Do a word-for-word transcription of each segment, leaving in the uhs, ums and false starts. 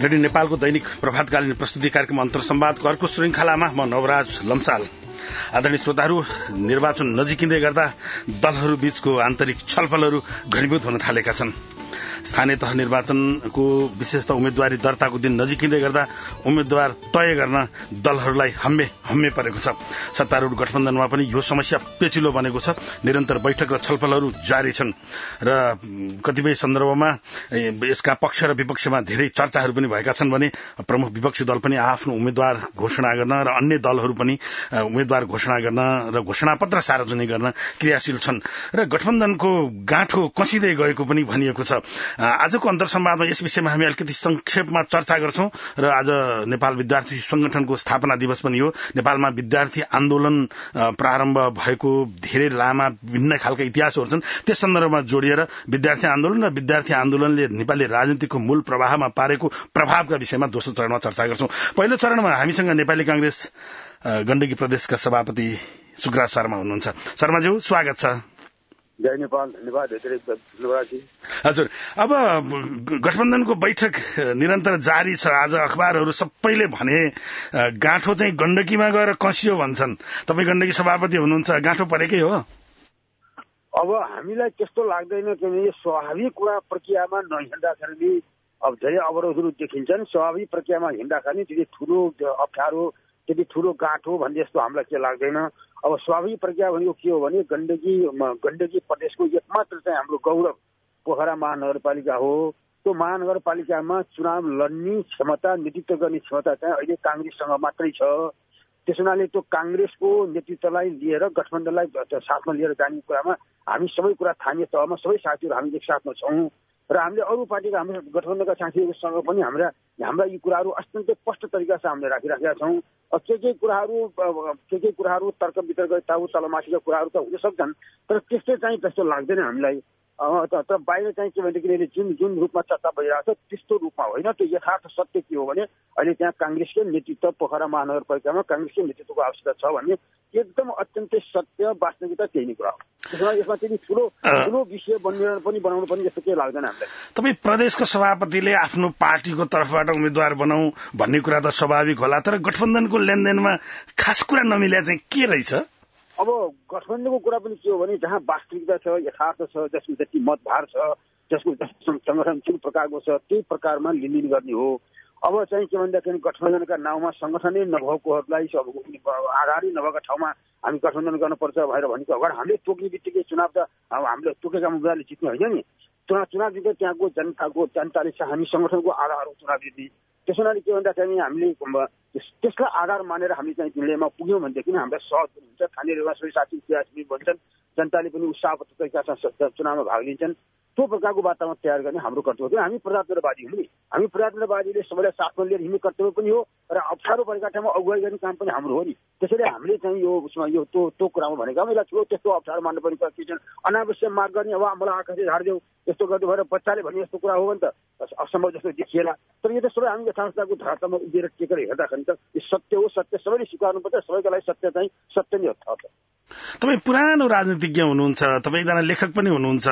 Radio नेपालको दैनिक प्रभातकालीन प्रस्तुति कार्यक्रम अन्तर्संवादको अर्को श्रृंखलामा म नवराज लम्साल। आदरणीय श्रोताहरू, निर्वाचन नजिकिँदै गर्दा दलहरू बीचको आन्तरिक छलफलहरू घनीभूत हुन थालेका छन्। स्थानीय तह निर्वाचनको विशेषतः उम्मेद्वारी दर्ताको दिन नजिकिँदै गर्दा उम्मेद्वार तय गर्न दलहरूलाई हम्मे हम्मे परेको छ। सत्तारूढ गठबन्धनमा पनि यो समस्या पेचिलो बनेको छ। निरन्तर बैठक र छलफलहरू जारी छन् र कतिपय सन्दर्भमा यसका पक्ष र विपक्षमा धेरै चर्चाहरू पनि भएका छन् भने प्रमुख विपक्षी दल पनि आफ्नो उम्मेद्वार घोषणा गर्न र अन्य दलहरू पनि उम्मेद्वार घोषणा गर्न र घोषणापत्र सार्वजनिक गर्न क्रियाशील छन् र गठबन्धनको गाँठो कसिँदै गएको पनि भनिएको छ। आजको अन्तर्संवादमा यस विषयमा हामी अलिकति संक्षेपमा चर्चा गर्छौं र आज नेपाल विद्यार्थी संगठनको स्थापना दिवस पनि हो। नेपालमा विद्यार्थी आन्दोलन प्रारम्भ भएको धेरै लामा भिन्न खालका इतिहासहरू छन्। त्यस सन्दर्भमा जोडिएर विद्यार्थी आन्दोलन र विद्यार्थी आन्दोलनले नेपाली राजनीतिको मूल प्रवाहमा पारेको प्रभावका विषयमा दोस्रो चरणमा चर्चा गर्छौं। पहिलो चरणमा हामीसँग नेपाली कांग्रेस गण्डकी प्रदेशका सभापति सुकराज शर्मा हुनुहुन्छ। शर्माज्यू, स्वागत छ। जय नेपाल। धन्यवाद। हजुर, अब गठबन्धनको बैठक निरन्तर जारी छ। आज अखबारहरू सबैले भने गाँठो चाहिँ गण्डकीमा गएर कसियो भन्छन्। तपाईँ गण्डकी सभापति हुनुहुन्छ, गाँठो परेकै हो? अब हामीलाई त्यस्तो लाग्दैन किनभने स्वाभाविक कुरा प्रक्रियामा नहिँड्दाखेरि अब धेरै अवरोधहरू देखिन्छन्। स्वाभाविक प्रक्रियामा हिँड्दाखेरि त्यति ठुलो अप्ठ्यारो, त्यति ठुलो गाँठो भन्ने जस्तो हामीलाई के लाग्दैन। अब स्वाभाविक प्रक्रिया भनेको के हो भने गण्डकी गण्डकी प्रदेशको एकमात्र चाहिँ हाम्रो गौरव पोखरा महानगरपालिका हो। त्यो महानगरपालिकामा चुनाव लड्ने क्षमता, नेतृत्व गर्ने क्षमता चाहिँ अहिले कांग्रेससँग मात्रै छ। त्यस हुनाले त्यो कांग्रेसको नेतृत्वलाई लिएर गठबन्धनलाई साथमा लिएर जाने कुरामा हामी सबै कुरा स्थानीय तहमा सबै साथीहरू हामी एकसाथमा छौँ र हामीले अरू पार्टीका हाम्रो गठबन्धनका साथीहरूसँग पनि हाम्रा हाम्रा यी कुराहरू अत्यन्तै स्पष्ट तरिकासँग हामीले राखिराखेका छौँ। के के कुराहरू के के कुराहरू तर्क वितर्क ताउ तलमाथिका कुराहरू त हुन सक्छन्, तर त्यस्तो चाहिँ त्यस्तो लाग्दैन हामीलाई। तर बाहिर चाहिँ के भनेदेखि जुन जुन रूपमा चर्चा भइरहेको छ त्यस्तो रूपमा होइन। त्यो यथार्थ सत्य के हो भने अहिले त्यहाँ कांग्रेसकै नेतृत्व पोखरा महानगरपालिकामा कांग्रेसकै नेतृत्वको आवश्यकता छ भन्ने एकदम अत्यन्तै सत्य वास्तविकता त्यही नै कुरा हो। त्यसमा यसमा त्यति ठुलो ठुलो विषय बनिएर पनि बनाउनु पनि जस्तो केही लाग्दैन हामीलाई। तपाईँ प्रदेशको सभापतिले आफ्नो पार्टीको तर्फबाट उम्मेद्वार बनाऊ भन्ने कुरा त स्वाभाविक होला, तर गठबन्धनको लेनदेनमा खास कुरा नमिले चाहिँ के रहेछ? अब गठबन्धनको कुरा पनि के हो भने जहाँ वास्तविकता छ, यथार्थ छ, जसको जति मतभार छ, जसको संगठन जुन प्रकारको छ त्यही प्रकारमा लिलिन गर्ने हो। अब चाहिँ के भन्दाखेरि गठबन्धनका नाउँमा संगठनै नभएकोहरूलाई आधारै नभएका ठाउँमा हामी गठबन्धन गर्नुपर्छ भनेर भनेको अगाडि हामीले तोक्ने बित्तिकै चुनाव त अब हामीले तोकेका उम्मेदवारले जित्ने होइन नि। चुनाव चुनाव जित्दै त्यहाँको जनताको जनताले चाहिँ हामी संगठनको आधारहरू चुनाव जित्ने। त्यस हुनाले के भन्दाखेरि हामीले त्यसलाई आधार मानेर हामी चाहिँ निर्णयमा पुग्यौँ भनेदेखि हामीलाई सहज हुन्छ। स्थानीय सबै साथी इतिहास पनि भन्छन्, जनताले पनि उत्साहबद्ध तरिकासँग चुनावमा भाग लिन्छन्। त्यो प्रकारको वातावरण तयार गर्ने हाम्रो कर्तव्य हो। हामी प्रजातन्त्रवादी हौँ नि, हामी प्रजातन्त्रवादीले सबैलाई साथमा लिएर हिँड्ने कर्तव्य पनि हो र अप्ठ्यारो परेका ठाउँमा अगुवाई गर्ने काम पनि हाम्रो हो नि। त्यसैले हामीले चाहिँ यो उसमा यो त्यो त्यो कुरामा भनेको यसलाई ठुलो त्यस्तो अप्ठ्यारो मान्नु पर्ने कुरा अनावश्यक माग गर्ने अब मलाई आँखा चाहिँ झारिदेऊ यस्तो गर्नु भएर बच्चाले भने यस्तो कुरा हो भने त असम्भव जस्तो देखिएला। तर यो त सबै हामी यथार्थताको धरातलमा उभिएर टेकेर हेर्दाखेरि त यो सत्य हो। सत्य सबैले स्वीकार्नुपर्छ। सबैका लागि सत्य चाहिँ सत्य नै हो। तपाईँ पुरानो राजनीतिज्ञ हुनुहुन्छ, तपाईँ एकजना लेखक पनि हुनुहुन्छ,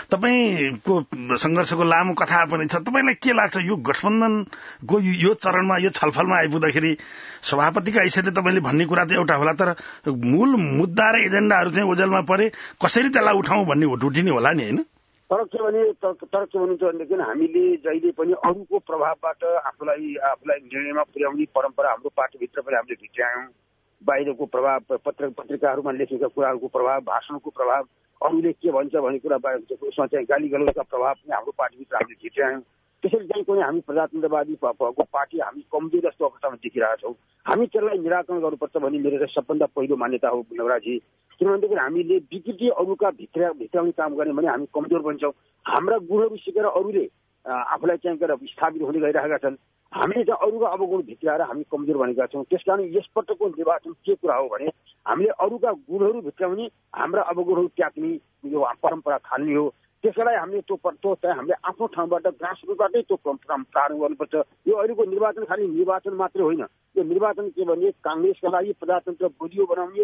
तपाईँको संघर्षको लामो कथा पनि छ। तपाईँलाई के लाग्छ यो गठबन्धनको यो चरणमा यो छलफलमा आइपुग्दाखेरि सभापतिका हैसियतले तपाईँले भन्ने कुरा त एउटा होला, तर मूल मुद्दा र एजेन्डाहरू चाहिँ ओझेलमा परे कसरी त्यसलाई उठाउँ भन्ने उठिने होला नि, होइन? तर के भने तर के भनिन्छ भनेदेखि हामीले जहिले पनि अरूको प्रभावबाट आफूलाई आफूलाई निर्णयमा पुर्याउने परम्परा हाम्रो पार्टीभित्र पनि हामीले भित्रायौँ। बाहिरको प्रभाव, पत्र पत्रिकाहरूमा लेखेका कुराहरूको प्रभाव, भाषणको प्रभाव, अरूले के भन्छ भन्ने कुरा उसमा चाहिँ गाली गलौजका प्रभाव पनि हाम्रो पार्टीभित्र हामीले भित्रायौँ। त्यसरी चाहिँ कुनै हामी प्रजातन्त्रवादी भएको पार्टी हामी कमजोर जस्तो अवस्थामा देखिरहेका छौँ। हामी त्यसलाई निराकरण गर्नुपर्छ भन्ने मेरो सबभन्दा पहिलो मान्यता हो नवराजी। किनभनेदेखि हामीले विकृति अरूका भित्र भित्राउने काम गर्ने भने हामी कमजोर बन्छौँ। हाम्रा गुणहरू सिकेर अरूले आफूलाई चाहिँ स्थापित हुँदै गइरहेका छन्। हामीले चाहिँ अरूका अवगुण भित्राएर हामी कमजोर बनेका छौँ। त्यसकारण यसपटकको निर्वाचन के कुरा हो भने हामीले अरूका गुणहरू भित्राउने, हाम्रा अवगुणहरू त्याग्ने यो परम्परा थाल्ने हो। त्यसलाई हामीले त्यो त्यो चाहिँ हामीले आफ्नो ठाउँबाट ग्रासरुटबाटै त्यो प्रारम्भ गर्नुपर्छ। यो अहिलेको निर्वाचन खालि निर्वाचन मात्रै होइन, यो निर्वाचन के भने कांग्रेसका लागि प्रजातन्त्र बलियो बनाउने र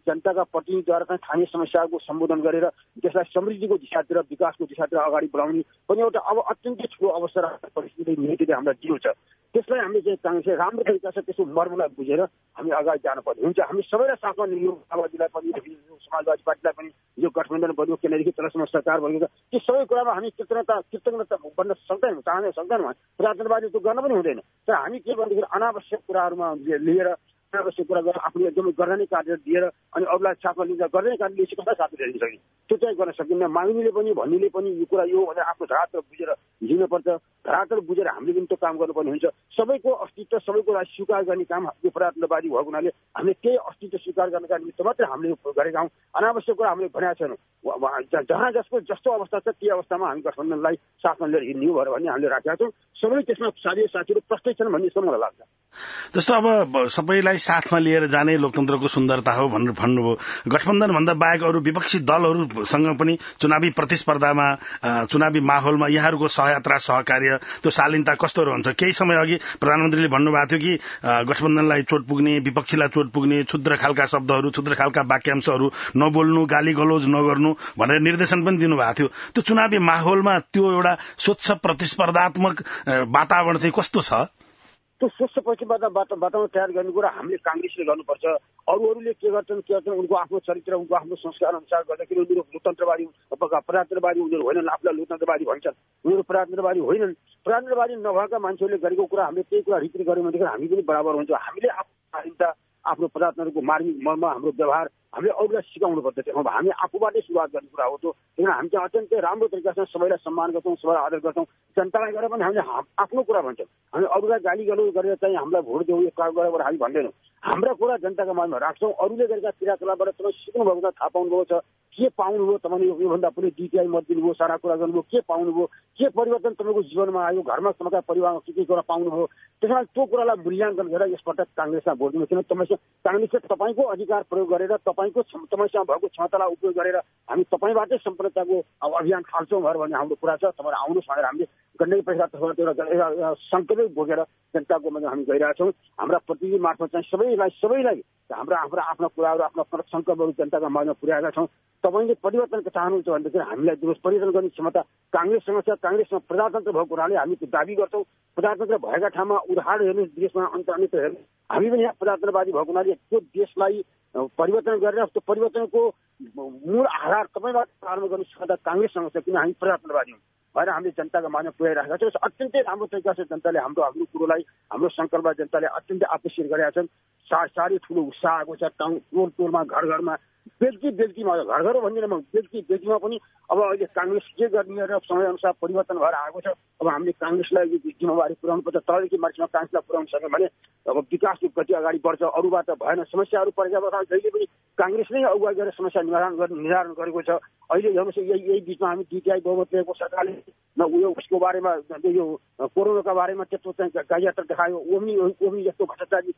जनताका प्रतिनिधिद्वारा चाहिँ स्थानीय समस्याको सम्बोधन गरेर त्यसलाई समृद्धिको दिशातिर विकासको दिशातिर अगाडि बढाउने पनि एउटा अब अत्यन्तै ठुलो अवसर परिस्थिति नीतिले हामीलाई दिएको छ। त्यसलाई हामीले चाहिँ काङ्ग्रेसले राम्रो तरिकाले त्यसको मर्मलाई बुझेर हामी अगाडि जानुपर्ने हुन्छ। हामी सबैलाई साथमा लियो, माओवादीलाई पनि समाजवादी पार्टीलाई पनि यो गठबन्धन बन्यो केन्द्रदेखि तलसम्म सरकार बनेको छ, त्यो सबै कुरामा हामी कृतज्ञता कृतज्ञता बन्न सक्दैनौँ, चाहनै सक्दैनौँ। प्रजातन्त्रवादी त्यो गर्न पनि हुँदैन। तर हामी के भनेदेखि अनावश्यक कुराहरूमा लिएर अनावश्यक कुरा गरेर आफूले एकदमै गर्ने कार्य दिएर अनि अरूलाई साथमा लिन्छ गर्ने कार्य लिएपछि कसलाई साथमा लिन सक्ने, त्यो चाहिँ गर्न सकिन्न। माग्नेले पनि भन्नेले पनि यो कुरा यो भनेर आफ्नो धरातल बुझेर हिँड्नुपर्छ। धरातल बुझेर हामीले पनि त्यो काम गर्नुपर्ने हुन्छ। सबैको अस्तित्व सबैको स्वीकार गर्ने काम यो प्रजातन्त्रवादी भएको हुनाले हामीले त्यही अस्तित्व स्वीकार गर्नका निमित्त मात्रै हामीले गरेका हौँ। अनावश्यक कुरा हामीले भनेका छैनौँ। जहाँ जसको जस्तो अवस्था छ त्यो अवस्थामा हामी गठबन्धनलाई साथमा लिएर हिँड्ने हो भनेर भन्ने हामीले राखेका छौँ। सबै त्यसमा साथी साथीहरू प्रस्तै छन् भन्ने जस्तो मलाई लाग्छ। जस्तो अब सबैलाई साथमा लिएर जाने लोकतन्त्रको सुन्दरता हो भनेर भन्नुभयो। गठबन्धन भन्दा बाहेक अरू विपक्षी दलहरूसँग पनि चुनावी प्रतिस्पर्धामा चुनावी माहौलमा यहाँहरूको सहयात्रा सहकार्य त्यो शालीनता कस्तो रहन्छ? केही समय अघि प्रधानमन्त्रीले भन्नुभएको थियो कि गठबन्धनलाई चोट पुग्ने, विपक्षीलाई चोट पुग्ने क्षुद्र खालका शब्दहरू क्षुद्र खालका वाक्यांशहरू नबोल्नु, गाली गलौज नगर्नु भनेर निर्देशन पनि दिनुभएको थियो। त्यो चुनावी माहौलमा त्यो एउटा स्वच्छ प्रतिस्पर्धात्मक वातावरण चाहिँ कस्तो छ? त्यो स्वच्छ प्रतिस्पर्धा वातावरण तयार गर्ने कुरा हामीले काङ्ग्रेसले गर्नुपर्छ। अरूहरूले के गर्छन् के गर्छन् उनको आफ्नो चरित्र उनको आफ्नो संस्कार अनुसार गर्दाखेरि उनीहरू लोकतन्त्रवादी प्रजातन्त्रवादी उनीहरू होइनन्, आफूलाई लोकतन्त्रवादी भन्छन्, उनीहरू प्रजातन्त्रवादी होइनन्। प्रजातन्त्रवादी नभएका मान्छेहरूले गरेको कुरा हामीले त्यही कुरा रिपिट गर्यौँ भनेदेखि हामी पनि बराबर हुन्छ। हामीले आफ्नो आफ्नो प्रजातन्त्रको मार्मिक मर्म हाम्रो व्यवहार हामीले अरूलाई सिकाउनु पर्दछ। अब हामी आफूबाटै सुरुवात गर्ने कुरा हो त्यो। किन हामी चाहिँ अत्यन्तै राम्रो तरिकासँग सबैलाई सम्मान गर्छौँ, सबैलाई आदर गर्छौँ। जनतालाई गरेर पनि हामीले आफ्नो कुरा भन्छौँ। हामी अरूलाई गाली गलौज गरेर चाहिँ हामीलाई भोट देऊ यो काम गरेर हामी भन्दैनौँ। हाम्रा कुरा जनताका माझमा राख्छौँ। अरूले गरेका क्रियाकलापबाट तपाईँ सिक्नु भएको छ, थाहा पाउनुभएको छ, के पाउनुभयो तपाईँले योभन्दा पनि डिटिआई मत दिनुभयो, सारा कुरा गर्नुभयो, के पाउनुभयो, के परिवर्तन तपाईँको जीवनमा आयो, घरमा तपाईँका परिवारमा के के कुरा पाउनुभयो। त्यसमा त्यो कुरालाई मूल्याङ्कन गरेर यसपटक काङ्ग्रेसमा भोट दिनु। किन तपाईँसँग काङ्ग्रेसले तपाईँको अधिकार प्रयोग गरेर तपाईँको तपाईँसँग भएको क्षमतालाई उपयोग गरेर हामी तपाईँबाटै सम्पन्नताको अभियान थाल्छौँ भनेर भन्ने हाम्रो कुरा छ। तपाईँहरू आउनुहोस् भनेर हामीले गण्डकी परिषद एउटा सङ्कल्पै बोकेर जनताको ममा हामी गइरहेका छौँ। हाम्रा प्रतिनिधि मार्फत चाहिँ सबैलाई सबैलाई हाम्रा हाम्रा आफ्ना कुराहरू आफ्ना सङ्कल्पहरू जनताका माझमा पुर्याएका छौँ। तपाईँले परिवर्तन चाहनुहुन्छ भनेदेखि हामीलाई दिनुहोस्। परिवर्तन गर्ने क्षमता काङ्ग्रेससँग छ। काङ्ग्रेसमा प्रजातन्त्र भएको हुनाले हामी त्यो दाबी गर्छौँ। प्रजातन्त्र भएका ठाउँमा उदाहरण हेर्नुहोस्, देशमा अन्त अन्यत्र हेर्नु हामी पनि यहाँ प्रजातन्त्रवादी भएको हुनाले त्यो देशलाई परिवर्तन गरेर त्यो परिवर्तनको मूल आधार तपाईँबाट प्रारम्भ गर्ने क्षमता काङ्ग्रेससँग छ। किन हामी प्रजातन्त्रवादी हौँ भएर हामीले जनताको माझमा पुर्याइरहेका छौँ। अत्यन्तै राम्रो तरिकाले जनताले हाम्रो हाम्रो कुरोलाई हाम्रो सङ्कल्प जनताले अत्यन्तै एप्रिसिएट गरेका छन्। सा साह्रै ठुलो उत्साह आएको छ। टाउन टोल टोलमा घर घरमा बेलकी बेलकीमा घर घर भन्दिनँ म बेलकी बेलकीमा पनि अब अहिले काङ्ग्रेस के गर्ने र समयअनुसार परिवर्तन भएर आएको छ। अब हामीले काङ्ग्रेसलाई यो जिम्मेवारी पुर्याउनु पर्छ। तलदेखि मान्छेमा काङ्ग्रेसलाई पुर्याउनु सक्यो भने अब विकासको गति अगाडि बढ्छ। अरूबाट भएन समस्याहरू परेका बेला जहिले पनि काङ्ग्रेस नै अगुवाई गरेर समस्या निवारण गर्ने निवारण गरेको छ। अहिले हेर्नुहोस् यही यही बिचमा हामी डिटिआई बहुमत लिएको सरकारले न उयो उसको बारेमा यो कोरोनाका बारेमा त्यत्रो चाहिँ कार्ययात्रा देखायो। ओम्नी ओम्नी जस्तो भ्रष्टाचारी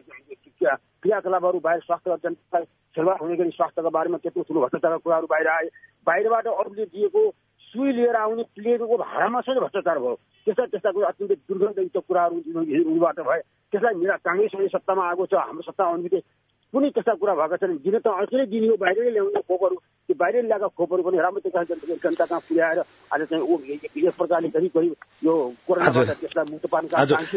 क्रियाकलापहरू बाहिर स्वास्थ्य जनतालाई सेवा हुने गरी स्वास्थ्यका बारेमा त्यत्रो ठुलो भ्रष्टाचारका कुराहरू बाहिर आए। बाहिरबाट अरूले दिएको सुई लिएर आउने प्लेटको भाडामा चाहिँ भ्रष्टाचार भयो। त्यस्ता त्यस्ता कुरा अत्यन्तै दुर्गन्धयुक्त कुराहरू उनीबाट भए। त्यसलाई मेरा काङ्ग्रेस अहिले सत्तामा आएको छ। हाम्रो सत्ता आउनु कुनै त्यस्ता कुरा भएका छैनन्। दिन त अर्कै दिने हो बाहिरै ल्याउने खोपहरू, त्यो बाहिरै ल्याएका खोपहरू पनि राम्रो तरिकाले जनता कहाँ पुर्याएर आज चाहिँ यस प्रकारले करिब करिब यो कोरोनाबाट त्यसलाई मुक्त पार्न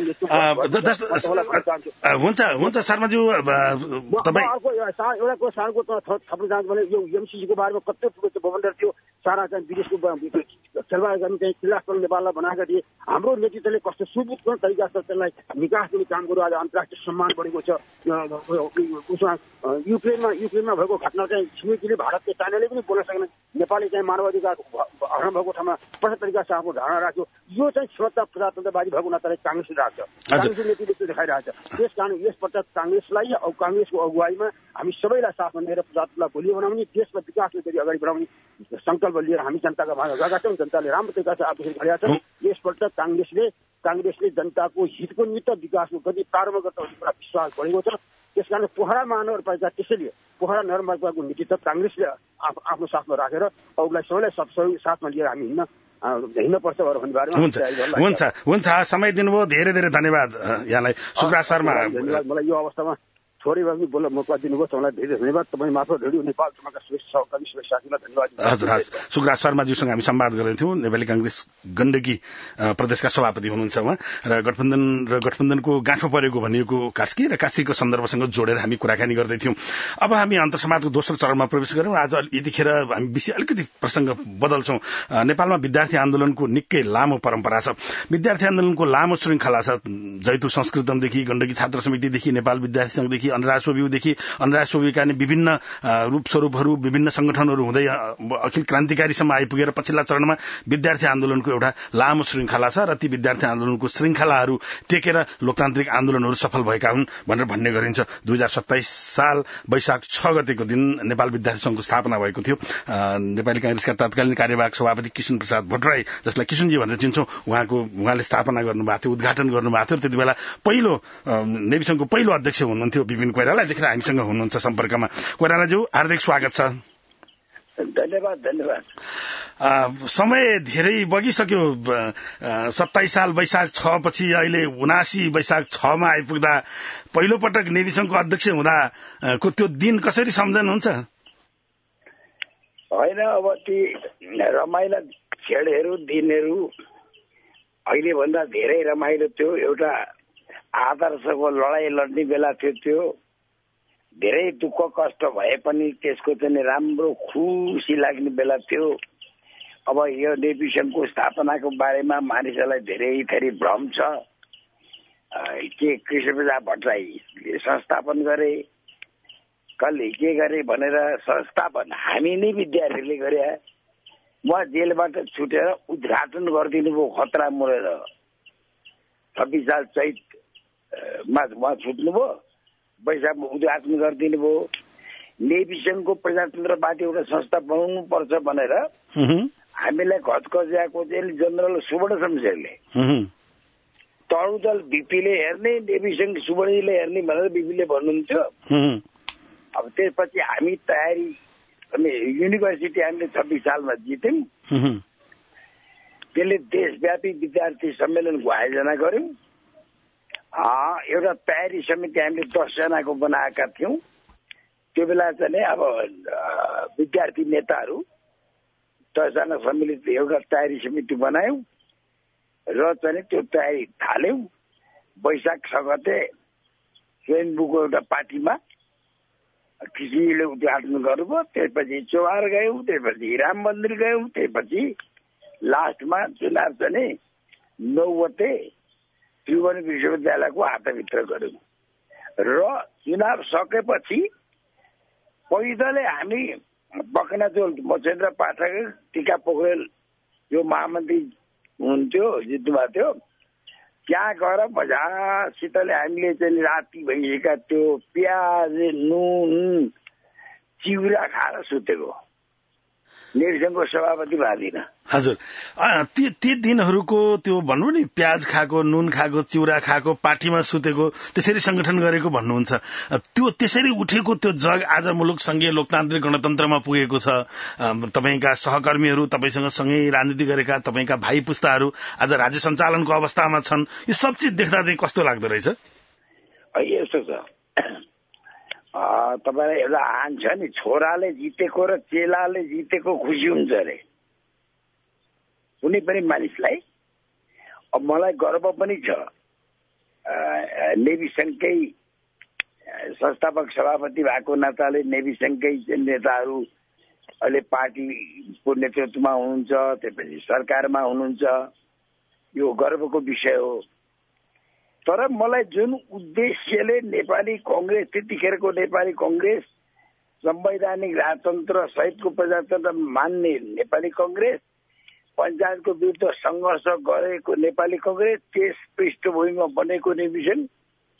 हुन्छ हुन्छ शर्माज्यू। तपाईँ अर्को एउटा कुरा सारको थप्न चाहन्छु भने यो एमसिसीको बारेमा कत्रो ठुलो त्यो बवन्डर थियो। सारा चाहिँ विदेशको खेलबाड गर्ने चाहिँ क्रीडास्थल नेपाललाई बनाएका थिए। हाम्रो नेतृत्वले कस्तो सुविधा तरिकाले त्यसलाई निकास दिने काम गर्यो। आज अन्तर्राष्ट्रिय सम्मान बढेको छ। उसमा युक्रेनमा युक्रेनमा भएको घटना चाहिँ छिमेकीले भारतले चाइनाले पनि बोल्न सकेन। नेपालले चाहिँ मानवाधिकार हरण भएको ठाउँमा प्रशस्त तरिकाले आफ्नो धारणा राख्यो। यो चाहिँ क्षमता प्रजातन्त्रवादी भएको नाताले काङ्ग्रेसले राख्छ। काङ्ग्रेसको नेतृत्वले देखाइरहेको छ। त्यस कारण यसपटक काङ्ग्रेसलाई औ काङ्ग्रेसको अगुवाईमा हामी सबैलाई साथमा लिएर प्रजातन्त्रलाई बलियो बनाउने, देशमा विकासको गरी अगाडि बढाउने सङ्कल्प लिएर हामी जनताका माझमा गएका छौँ। जनताले राम्रो तरिकाले आफूले गरेका छन्। यसपल्ट काङ्ग्रेसले काङ्ग्रेसले जनताको हितको निमित्त विकासको गति प्रारम्भ गर्न एउटा विश्वास बढेको छ। त्यसकारण पोखरा महानगरपालिका त्यसैले पोखरा नगरपालिकाको नेतृत्व काङ्ग्रेसले आफ्नो साथमा राखेर अरूलाई सबैलाई साथमा लिएर हामी हिँड्न हिँड्नुपर्छ भन्ने बारेमा हुन्छ हुन्छ समय दिनुभयो। धेरै धेरै धन्यवाद यहाँलाई सुब्रा शर्मा। मलाई यो अवस्थामा थोरै भए पनि बोल्न मौका दिनुभयो तपाईँलाई धेरै धन्यवाद। तपाईँ मार्फत रेडियो नेपाल तपाईँका श्रेष्ठ सहकर्मी श्रेष्ठ साथीलाई धन्यवाद। हजुर हस् सुकराज शर्माज्यूसँग हामी संवाद गर्दैथ्यौँ। नेपाली कांग्रेस गण्डकी प्रदेशका सभापति हुनुहुन्छ उहाँ र गठबन्धन र गठबन्धनको गाँठो परेको भनिएको कास्की र कास्कीको सन्दर्भसँग जोडेर हामी कुराकानी गर्दैथ्यौँ। अब हामी अन्तर्समाजको दोस्रो चरणमा प्रवेश गर्यौँ। आज यतिखेर हामी विषय अलिकति प्रसंग बदल्छौं। नेपालमा विद्यार्थी आन्दोलनको निकै लामो परम्परा छ। विद्यार्थी आन्दोलनको लामो श्रृंखला छ। जैतु संस्कृतमदेखि गण्डकी छात्र समितिदेखि नेपाल विद्यार्थी संघदेखि अनुराग सोबिउदेखि अनुराग सोबिका नै विभिन्न रूप स्वरूपहरू विभिन्न संगठनहरू हुँदै अखिल क्रान्तिकारीसम्म आइपुगेर पछिल्ला चरणमा विद्यार्थी आन्दोलनको एउटा लामो श्रृंखला छ र ती विद्यार्थी आन्दोलनको श्रृंखलाहरू टेकेर लोकतान्त्रिक आन्दोलनहरू सफल भएका हुन् भनेर भन्ने गरिन्छ। दुई हजार सत्ताइस साल वैशाख छ गतेको दिन नेपाल विद्यार्थी संघको स्थापना भएको थियो। नेपाली कांग्रेसका तत्कालीन कार्यवाहक सभापति किशन प्रसाद भट्टराई, जसलाई किशनजी भनेर चिन्छौं, उहाँको उहाँले स्थापना गर्नुभएको थियो, उद्घाटन गर्नुभएको थियो। त्यति बेला पहिलो नेभी संघको पहिलो अध्यक्ष हुनुहुन्थ्यो विपिन कोइराला। यतिखेर हामीसँग हुनुहुन्छ सम्पर्कमा। कोइरालाज्यू हार्दिक स्वागत छ। धन्यवाद धन्यवाद। समय धेरै बगिसक्यो। सत्ताइस साल वैशाख छ पछि अहिले उनासी वैशाख छमा आइपुग्दा पहिलो पटक नेभी संघको अध्यक्ष हुँदाको त्यो दिन कसरी सम्झनुहुन्छ? होइन, अब ती रमाइला क्षणहरू दिनहरू अहिले भन्दा धेरै रमाइलो थियो। एउटा आदर्शको लडाईँ लड्ने बेला थियो। त्यो धेरै दुःख कष्ट भए पनि त्यसको चाहिँ राम्रो खुसी लाग्ने बेला थियो। अब यो नेभी संघको स्थापनाको बारेमा मानिसहरूलाई धेरै थरी भ्रम छ के कृष्णप्रसाद भट्टराईले संस्थापन गरे, कसले के गरे भनेर। संस्थापन हामी नै विद्यार्थीले गरे। उहाँ जेलबाट छुटेर उद्घाटन गरिदिनु भयो खतरा मोरेर। छब्बिस साल चैतमा उहाँ छुट्नुभयो, वैशाखमा उद्घाटन गरिदिनु भयो। नेभी संघको प्रजातन्त्र पार्टी एउटा संस्था बनाउनु पर्छ भनेर हामीलाई घचकच्याएको चाहिँ जनरल सुवर्ण शमशेरले, तरुदल बिपीले हेर्ने, नेभी संघ सुवर्णजीले हेर्ने भनेर बिपीले भन्नुहुन्थ्यो। अब त्यसपछि हामी तयारी युनिभर्सिटी हामीले छब्बिस सालमा जित्यौँ। त्यसले देशव्यापी विद्यार्थी सम्मेलनको आयोजना गर्यौं। एउटा तयारी समिति हामीले दसजनाको बनाएका थियौँ। त्यो बेला चाहिँ अब विद्यार्थी नेताहरू दसजना सम्मिलित एउटा तयारी समिति बनायौँ र चाहिँ त्यो तयारी थाल्यौँ। वैशाख छ गते स्वयम्भूको एउटा पार्टीमा किसिमले उद्घाटन गर्नुभयो। त्यसपछि चौहार गयौँ, त्यसपछि राम मन्दिर गयौँ, त्यसपछि लास्टमा चुनाव चाहिँ नौ गते त्रिभुवन विश्वविद्यालयको हातभित्र गर्यौँ। र चुनाव सकेपछि पैदलै हामी बकनाचोल मचेन्द्र पाठक, टीका पोखरेल यो महामन्त्री हुनुहुन्थ्यो, जित्नुभएको थियो, त्यहाँ गएर मजासितले हामीले चाहिँ राति भइसकेका त्यो प्याज नुन चिउरा खाएर सुतेको नेभी संघको सभापति भादिन। हजुर, ती ती दिनहरूको त्यो भन्नु नि, प्याज खाएको, नुन खाएको, चिउरा खाएको, पार्टीमा सुतेको, त्यसरी संगठन गरेको भन्नुहुन्छ। त्यो त्यसरी उठेको त्यो जग आज मुलुक संघीय लोकतान्त्रिक गणतन्त्रमा पुगेको छ। तपाईका सहकर्मीहरू, तपाईसँग सँगै राजनीति गरेका तपाईँका भाइ पुस्ताहरू आज राज्य सञ्चालनको अवस्थामा छन्। यो सब चिज देख्दा चाहिँ कस्तो लाग्दो रहेछ? यस्तो छ, तपाईँलाई एउटा आन छ नि, छोराले जितेको र चेलाले जितेको खुसी हुन्छ अरे कुनै पनि मानिसलाई। अब मलाई गर्व पनि छ, नेभी संघकै संस्थापक सभापति भएको नाताले नेभी संघकै नेताहरू अहिले पार्टीको नेतृत्वमा हुनुहुन्छ, त्यसपछि सरकारमा हुनुहुन्छ। यो गर्वको विषय हो। तर मलाई जुन उद्देश्यले नेपाली कांग्रेस, त्यतिखेरको नेपाली कांग्रेस, संवैधानिक राजतन्त्र सहितको प्रजातन्त्र मान्ने नेपाली कांग्रेस, पञ्चायतको विरुद्ध संघर्ष गरेको नेपाली कांग्रेस, त्यस पृष्ठभूमिमा बनेको नेभी संघ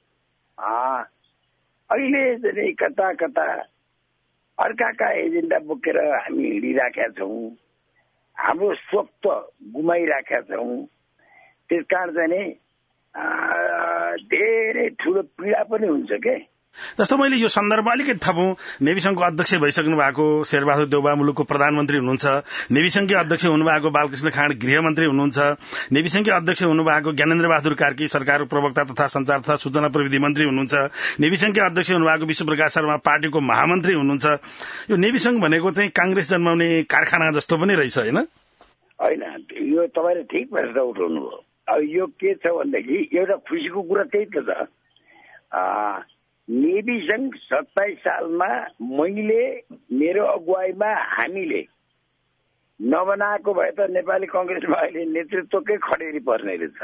अहिले चाहिँ कता कता अर्काका एजेन्डा बोकेर हामी हिँडिराखेका छौँ। हाम्रो स्वत्व गुमाइराखेका छौँ। त्यस कारण चाहिँ धेरै ठुलो पीडा पनि हुन्छ के। जस्तो मैले यो सन्दर्भमा अलिकति थपौं, नेभी संघको अध्यक्ष भइसक्नु भएको शेरबहादुर देउबा मुलुकको प्रधानमन्त्री हुनुहुन्छ, नेभी संघकै अध्यक्ष हुनुभएको बालकृष्ण खाँड गृहमन्त्री हुनुहुन्छ, नेभी संघकै अध्यक्ष हुनुभएको ज्ञानेन्द्र बहादुर कार्की सरकारको प्रवक्ता तथा संचार तथा सूचना प्रविधि मन्त्री हुनुहुन्छ, नेभी संघकै अध्यक्ष हुनुभएको विश्वप्रकाश शर्मा पार्टीको महामन्त्री हुनुहुन्छ। यो नेभी संघ भनेको चाहिँ कांग्रेस जन्माउने कारखाना जस्तो पनि रहेछ, हैन? होइन, यो तपाईँले ठिक प्रश्न उठाउनु भयो। अब यो के छ भनेदेखि एउटा खुसीको कुरा त्यही त छ। नेभी संघ सत्ताइस सालमा मैले मेरो अगुवाईमा हामीले नबनाएको भए त नेपाली कंग्रेसमा अहिले नेतृत्वकै खडेरी पर्ने रहेछ।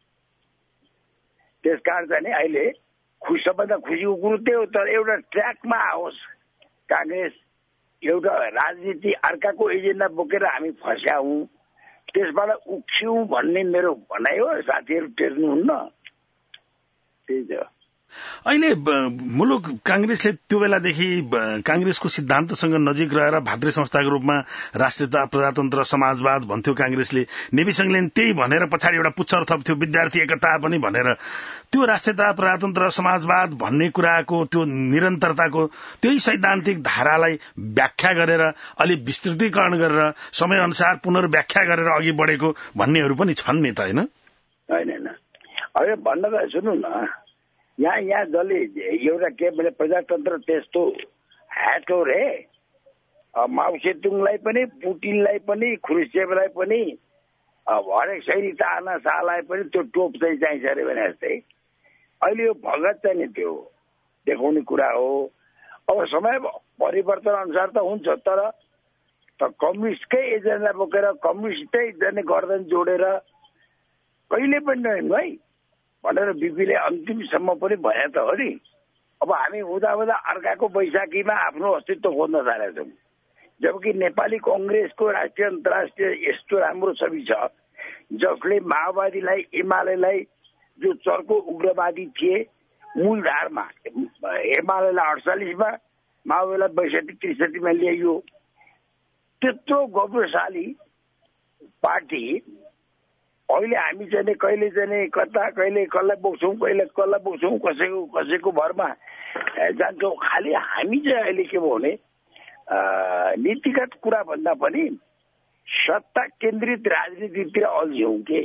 त्यसकारण चाहिँ अहिले खुसी सबभन्दा खुसीको कुरो त्यही हो। तर एउटा ट्र्याकमा आओस् कांग्रेस, एउटा राजनीति अर्काको एजेन्डा बोकेर हामी फस्याउँ, त्यसबाट उक्स्यौँ भन्ने मेरो भनाइ हो। साथीहरू टेर्नुहुन्न, त्यही छ। अहिले मुलुक कांग्रेसले त्यो बेलादेखि कांग्रेसको सिद्धान्तसँग नजिक रहेर भातृ संस्थाको रूपमा राष्ट्रियता, प्रजातन्त्र, समाजवाद भन्थ्यो कांग्रेसले। नेभी संघले त्यही भनेर पछाडि एउटा पुच्छर थप्थ्यो विद्यार्थी एकता पनि भनेर। त्यो राष्ट्रियता, प्रजातन्त्र, समाजवाद भन्ने कुराको त्यो निरन्तरताको त्यही सैद्धान्तिक धारालाई व्याख्या गरेर अलि विस्तृतीकरण गरेर समय अनुसार पुनर्व्याख्या गरेर अघि बढेको भन्नेहरू पनि छन् नि त, हैन? होइन होइन, अब भन्न त सुन्नु न, यहाँ यहाँ जसले एउटा के भने प्रजातन्त्र त्यस्तो ह्याटो रे, माओ सेतुङलाई पनि, पुटिनलाई पनि, ख्रुश्चेभलाई पनि, हरेक सैनिक ताना शाहलाई पनि त्यो टोप चाहिँ चाहिन्छ अरे भने जस्तै अहिले यो भगत चाहिँ नि त्यो देखाउने कुरा हो। अब समय परिवर्तन अनुसार त हुन्छ, तर कम्युनिस्टकै एजेन्डा बोकेर कम्युनिस्टै जाने गर्दन जोडेर कहिले पनि नहिँड्नु है भनेर बिपीले अन्तिमसम्म पनि भने त हो नि। अब हामी हुँदा हुँदा अर्काको बैशाखीमा आफ्नो अस्तित्व खोज्न थालेका छौँ, जबकि नेपाली कंग्रेसको राष्ट्रिय अन्तर्राष्ट्रिय यस्तो राम्रो छवि छ जसले माओवादीलाई, एमालेलाई जो चर्को उग्रवादी थिए मूलधारमा, एमालेलाई अडचालिसमा, माओवादीलाई बैसठी त्रिसठीमा ल्याइयो, त्यत्रो गौरवशाली पार्टी अहिले हामी चाहिँ कहिले चाहिँ कता कहिले कसलाई बोक्छौँ, कहिले कसलाई बोक्छौँ, कसैको कसैको भरमा जान्छौँ। खालि हामी चाहिँ अहिले के भयो भने नीतिगत कुरा भन्दा पनि सत्ता केन्द्रित राजनीतितिर अल्झ्यौँ के।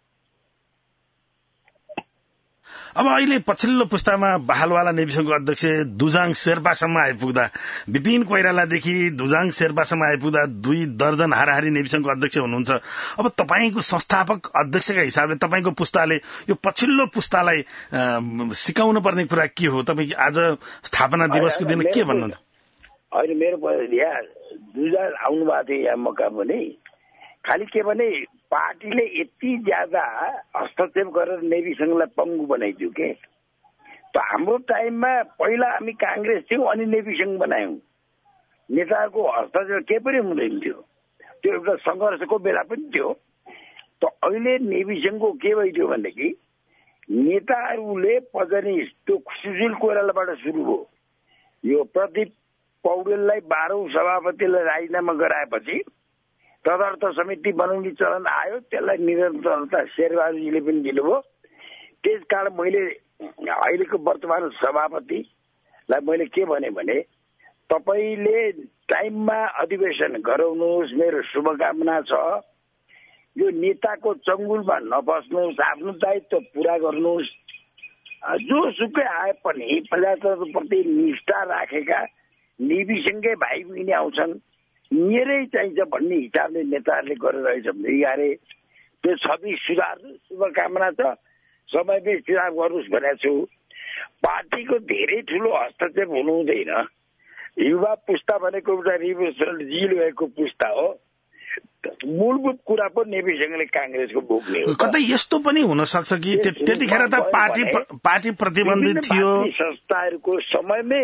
अब अहिले पछिल्लो पुस्तामा बहालवाला नेभी संघको अध्यक्ष दुजाङ शेर्पासम्म आइपुग्दा, विपिन कोइरालादेखि दुजाङ शेर्पासम्म आइपुग्दा दुई दर्जन हाराहारी नेभी संघको अध्यक्ष हुनुहुन्छ। अब तपाईँको संस्थापक अध्यक्षका हिसाबले तपाईँको पुस्ताले यो पछिल्लो पुस्तालाई सिकाउनु पर्ने कुरा के हो? तपाईँ आज स्थापना दिवसको दिन के भन्नुहुन्छ? अहिले मेरो यहाँ दुजाङ आउनु भएको थियो यहाँ मौका पनि, खालि के भने पार्टीले यति ज्यादा हस्तक्षेप गरेर नेभी संघलाई पङ्गु बनाइदियो के। त हाम्रो टाइममा पहिला हामी कांग्रेस थियौँ अनि नेभी संघ बनायौँ, नेताहरूको हस्तक्षेप के पनि हुँदैन थियो, त्यो एउटा सङ्घर्षको बेला पनि थियो। त अहिले नेभी संघको के भइदियो भनेदेखि नेताहरूले पजनी त्यो सुशील कोइरालाबाट सुरु हो, यो प्रदीप पौडेललाई बाह्रौं सभापतिलाई राजीनामा गराएपछि तदर्थ समिति बनाउने चलन आयो, त्यसलाई निरन्तरता शेरबहादुरजीले पनि दिनुभयो। त्यसकारण मैले अहिलेको वर्तमान सभापतिलाई मैले के भने भने तपाईँले टाइममा अधिवेशन गराउनुहोस्, मेरो शुभकामना छ। यो नेताको चङ्गुलमा नबस्नुहोस्, आफ्नो दायित्व पूरा गर्नुहोस्। जोसुकै आए पनि प्रजातन्त्रप्रति निष्ठा राखेका नेभी संघकै भाइ बहिनी आउँछन्, मेरै चाहिन्छ भन्ने हिसाबले नेताहरूले गरिरहेछ भने अरे त्यो छवि सुधार, शुभकामना छ, समयमै सुधार गर्नुहोस् भनेको छु। पार्टीको धेरै ठुलो हस्तक्षेप हुनु हुँदैन। युवा पुस्ता भनेको एउटा रिभोल्युसनल जिल भएको पुस्ता हो। मूलभूत कुरा पो नेभी संघले कांग्रेसको बोक्ने हो। कतै यस्तो पनि हुन सक्छ कि त्यतिखेर त पार्टी पार्टी प्रतिबन्धित थियो, संस्थाहरूको समयमै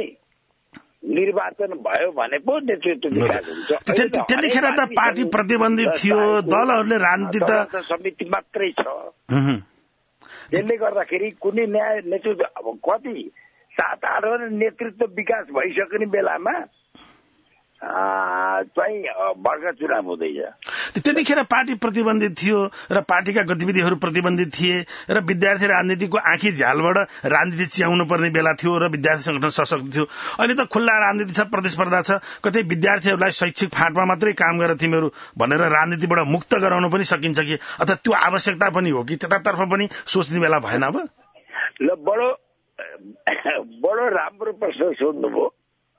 निर्वाचन भयो भने पो नेतृत्व विकास हुन्छ। त्यतिखेर त पार्टी प्रतिबन्धित थियो, दलहरूले राजनीति त समिति मात्रै छ। त्यसले गर्दाखेरि कुनै न्याय नेतृत्व अब कति सात आठवटा नेतृत्व विकास भइसक्ने बेलामा चाहिँ वर्ग चुनाव हुँदैछ। त्यतिखेर पार्टी प्रतिबन्धित थियो र पार्टीका गतिविधिहरू प्रतिबन्धित थिए र विद्यार्थी राजनीतिको आँखी झ्यालबाट राजनीति च्याउनु पर्ने बेला थियो र विद्यार्थी संगठन सशक्त थियो। अहिले त खुल्ला राजनीति छ, प्रतिस्पर्धा छ। कतै विद्यार्थीहरूलाई शैक्षिक फाँटमा मात्रै काम गर तिमीहरू भनेर राजनीतिबाट मुक्त गराउन पनि सकिन्छ कि, अथवा त्यो आवश्यकता पनि हो कि, त्यतातर्फ पनि सोच्ने बेला भएन? अब ल बडो बडो राम्रो प्रश्न सोध्नुभयो।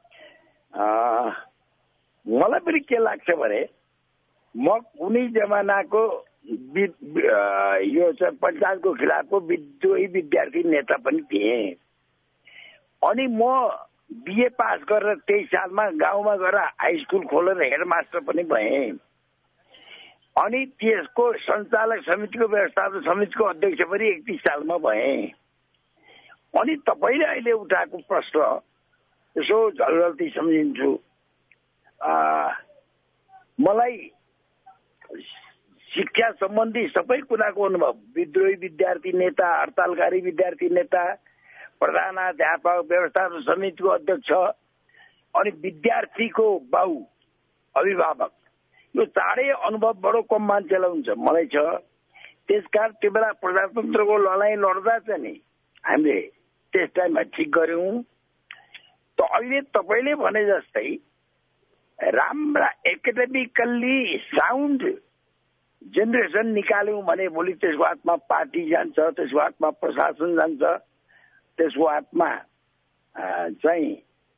मलाई पनि के लाग्छ भने म कुनै जमानाको यो चाहिँ पञ्चायतको खिलाफको विद्रोही विद्यार्थी नेता पनि थिएँ। अनि म बिए पास गरेर तेइस सालमा गाउँमा गएर हाई स्कुल खोलेर हेडमास्टर पनि भएँ। अनि त्यसको सञ्चालक समितिको व्यवस्थापन समितिको अध्यक्ष पनि एकतिस सालमा भएँ। अनि तपाईँले अहिले उठाएको प्रश्न यसो झलझल्ती सम्झिन्छु। मलाई शिक्षा सम्बन्धी सबै कुराको अनुभव, विद्रोही विद्यार्थी नेता, हडतालकारी विद्यार्थी नेता, प्रधानाध्यापक, व्यवस्थापन समितिको अध्यक्ष अनि विद्यार्थीको बाउ अभिभावक, यो चाँडै अनुभव बडो कम मान्छेलाई हुन्छ, मलाई छ। त्यसकारण त्यो बेला प्रजातन्त्रको लडाइँ लड्दा चाहिँ नि हामीले त्यस टाइममा ठिक गर्यौं। त अहिले तपाईँले भने जस्तै राम्रा एकाडेमिकल्ली साउन्ड जेनेरेसन निकाल्यौं भने भोलि त्यसको हातमा पार्टी जान्छ, त्यसको हातमा प्रशासन जान्छ, त्यसको हातमा चाहिँ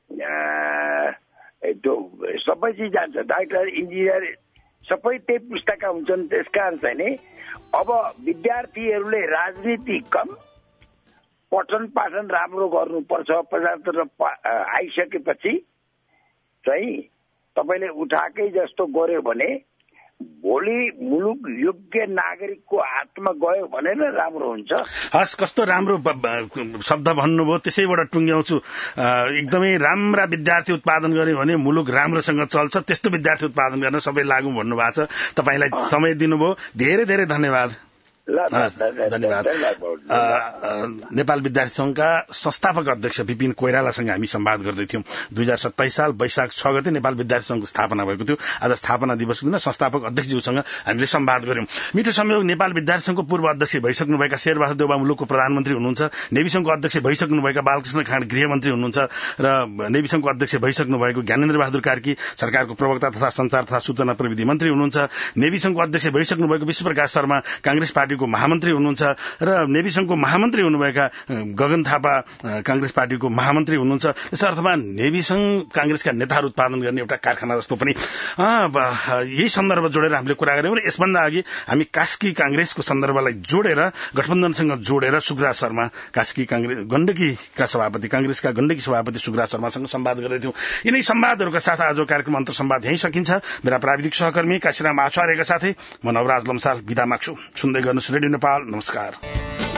त्यो सबै चिज जान्छ, डाक्टर इन्जिनियर सबै त्यही पुस्ताका हुन्छन्। त्यसकारण चाहिँ नि अब विद्यार्थीहरूले राजनीति कम, पठन पाठन राम्रो गर्नुपर्छ। प्रजातन्त्र आइसकेपछि चाहिँ तपाईँले उठाएकै जस्तो गर्यो भने भोलि मुलुक योग्य नागरिकको हातमा गयो भने नै राम्रो हुन्छ। हस्, कस्तो राम्रो शब्द भन्नुभयो, त्यसैबाट टुङ्ग्याउँछु। एकदमै राम्रा विद्यार्थी उत्पादन गर्यो भने मुलुक राम्रोसँग चल्छ, त्यस्तो विद्यार्थी उत्पादन गर्न सबै लागू भन्नुभएको छ। तपाईँलाई समय दिनुभयो, धेरै धेरै धन्यवाद। धन्यवाद। नेपाल विद्यार्थी संघका संस्थापक अध्यक्ष विपिन कोइरालासँग हामी संवाद गर्दैथ्यौं। दुई हजार सत्ताइस साल वैशाख छ गते नेपाल विद्यार्थी संघको स्थापना भएको थियो। आज स्थापना दिवसको दिन संस्थापक अध्यक्षज्यूसँग हामीले संवाद गर्यौं। मिठो संयोग, नेपाल विद्यार्थी संघको पूर्व अध्यक्ष भइसक्नुभएका शेरबहादुर देउवा मुलुकको प्रधानमन्त्री हुनुहुन्छ, नेवी संघको अध्यक्ष भइसक्नुभएका बालकृष्ण खाँड गृहमन्त्री हुनुहुन्छ र नेवी संघको अध्यक्ष भइसक्नुभएको ज्ञानेन्द्र बहादुर कार्की सरकारको प्रवक्ता तथा संचार तथा सूचना प्रविधि मन्त्री हुनुहुन्छ, नेवी संघको अध्यक्ष भइसक्नुभएको विश्वप्रकाश शर्मा कांग्रेस पार्टी महामन्त्री हुनुहुन्छ र नेवी संघको महामन्त्री हुनुभएका गगन थापा कांग्रेस पार्टीको महामन्त्री हुनुहुन्छ। यस अर्थमा नेवी संघ कांग्रेसका नेताहरू उत्पादन गर्ने एउटा कारखाना जस्तो पनि यही सन्दर्भ जोडेर हामीले कुरा गर्यौं। र यसभन्दा अघि हामी कास्की कांग्रेसको सन्दर्भलाई जोडेर गठबन्धनसँग जोडेर सुग्रा शर्मा कास्की कांग्रेस गण्डकीका सभापति कांग्रेसका गण्डकी सभापति सुग्रा शर्मासँग संवाद गर्दैथ्यौं। यिनै संवादहरूका साथ आजको कार्यक्रम अन्तर संवाद यही सकिन्छ। मेरा प्राविधिक सहकर्मी काशीराम आचार्यका साथै म नवराज लम्साल बिदा माग्छु। सुन्दै गर्नुहोस् रेडियो नेपाल। नमस्कार।